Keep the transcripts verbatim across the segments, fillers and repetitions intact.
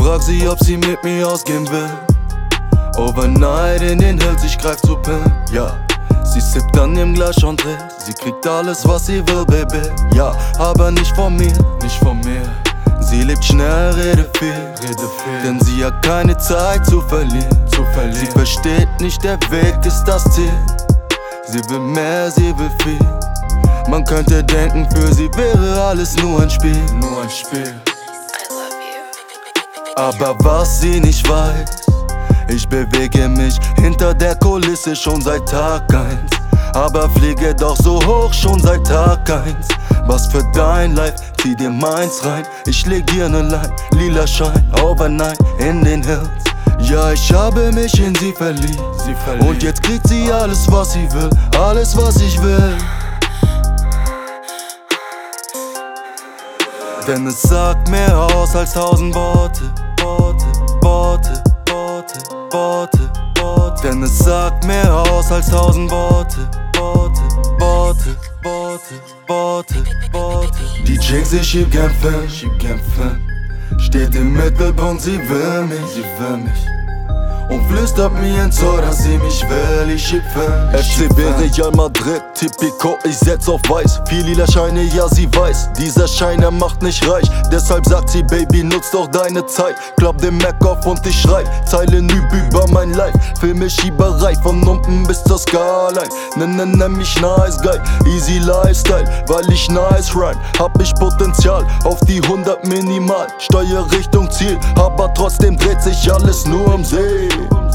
frag sie, ob sie mit mir ausgehen will. Overnight in den Hills, ich greif zu Pillen, ja. Sie sippt an dem Glas und dreht. Sie kriegt alles, was sie will, Baby, ja. Aber nicht von mir, nicht von mir. Sie lebt schnell, rede viel, rede viel. Denn sie hat keine Zeit zu verlieren, zu verlieren. Sie versteht nicht, der Weg ist das Ziel. Sie will mehr, sie will viel. Man könnte denken, für sie wäre alles nur ein Spiel, nur ein Spiel. Aber was sie nicht weiß, ich bewege mich hinter der Kulisse schon seit Tag eins. Aber fliege doch so hoch schon seit Tag eins. Was für dein Life, zieh dir meins rein. Ich leg dir ne Line, lila Schein, overnight in den Hills. Ja, ich habe mich in sie verliebt, sie verliebt. Und jetzt kriegt sie alles, was sie will, alles, was ich will. Denn es sagt mehr aus als tausend Worte, Worte, Worte, Worte, Worte, Worte. Denn es sagt mehr aus als tausend Worte, Worte, Worte, Worte, Worte, Worte. Die Chick, sie schiebt gern Film, schiebt gern Film. Steht im Mittelpunkt, sie will mich, sie will mich. Und flüstert mir ins Ohr, dass sie mich will, ich schieb Film. F C B Real Madrid, Tipico, ich setz auf weiß. Viel lila Scheine, ja sie weiß, dieser Schein, er macht nicht reich. Deshalb sagt sie, Baby, nutz doch deine Zeit. Klapp den Mac auf und ich schreib Zeilen üb über mein Life. Filme Schieberei, von unten bis zur Skyline. Nenn, nenn, nenn mich nice guy, easy Lifestyle. Weil ich nice rhyme, hab ich Potenzial auf die hundert minimal. Steuer Richtung Ziel, aber trotzdem dreht sich alles nur um See.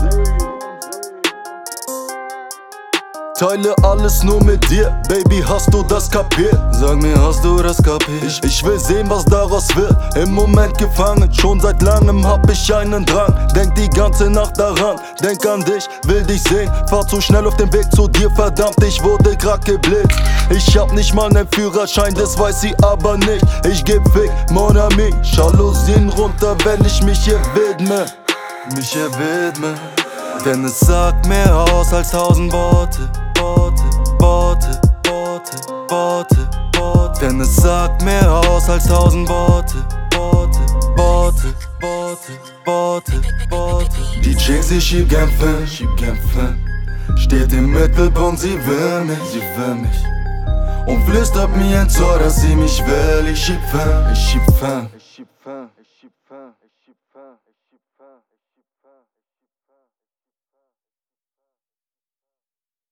Teile alles nur mit dir, Baby, hast du das kapiert? Sag mir, hast du das kapiert? Ich, ich will sehen, was daraus wird. Im Moment gefangen, schon seit langem hab ich einen Drang. Denk die ganze Nacht daran, denk an dich, will dich sehen. Fahr zu schnell auf dem Weg zu dir, verdammt, ich wurde grad geblitzt. Ich hab nicht mal nen Führerschein, das weiß sie aber nicht. Ich geb Fick, mon ami, Jalousien runter, wenn ich mich hier widme. Mich hier widme. Denn es sagt mehr aus als tausend Worte, Worte, Worte, Worte, Worte, Worte. Denn es sagt mehr aus als tausend Worte, Worte, Worte, Worte, Worte, Worte. Die Chick, sie schiebt gern Film, schiebt gern Film. Steht im Mittelpunkt, sie will mich, sie will mich. Und flüstert mir ins Ohr, dass sie mich will, ich schieb Film, ich schieb Film.